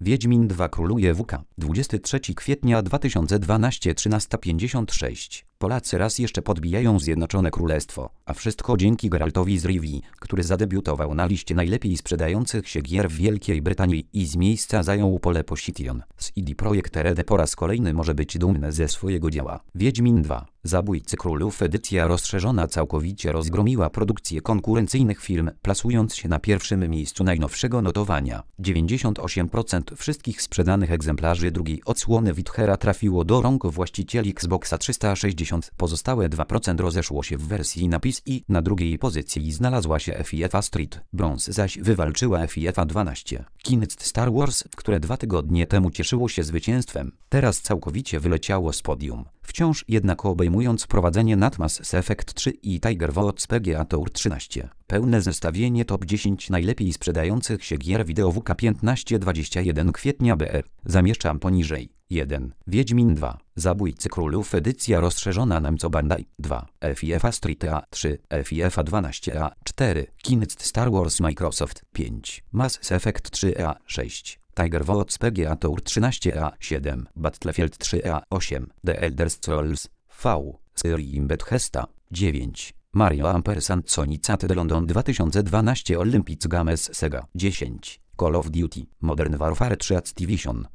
Wiedźmin 2 króluje WK. 23 kwietnia 2012 13:56. Polacy raz jeszcze podbijają Zjednoczone Królestwo, a wszystko dzięki Geraltowi z Rivii, który zadebiutował na liście najlepiej sprzedających się gier w Wielkiej Brytanii i z miejsca zajął pole Position. CD Projekt Red po raz kolejny może być dumny ze swojego dzieła. Wiedźmin 2. Zabójcy Królów edycja rozszerzona całkowicie rozgromiła produkcję konkurencyjnych firm, plasując się na pierwszym miejscu najnowszego notowania. 98% wszystkich sprzedanych egzemplarzy drugiej odsłony Withera trafiło do rąk właścicieli Xboxa 360. Pozostałe 2% rozeszło się w wersji na PC. Na drugiej pozycji znalazła się FIFA Street, brąz zaś wywalczyła FIFA 12. Kinect Star Wars, które 2 tygodnie temu cieszyło się zwycięstwem, teraz całkowicie wyleciało z podium. Wciąż jednak obejmując prowadzenie nad Mass Effect 3 i Tiger Woods PGA Tour 13. Pełne zestawienie top 10 najlepiej sprzedających się gier wideo WK 15-21 kwietnia BR. Zamieszczam poniżej. 1. Wiedźmin 2. Zabójcy Królów edycja rozszerzona Namco Bandai. 2. FIFA Street A. 3. FIFA 12 A. 4. Kinect Star Wars Microsoft. 5. Mass Effect 3 A. 6. Tiger Woods PGA Tour 13 A. 7. Battlefield 3 A. 8. The Elder Scrolls V. Skyrim Bethesda. 9. Mario & Sony City London 2012 Olympic Games Sega. 10. Call of Duty Modern Warfare 3 Activision.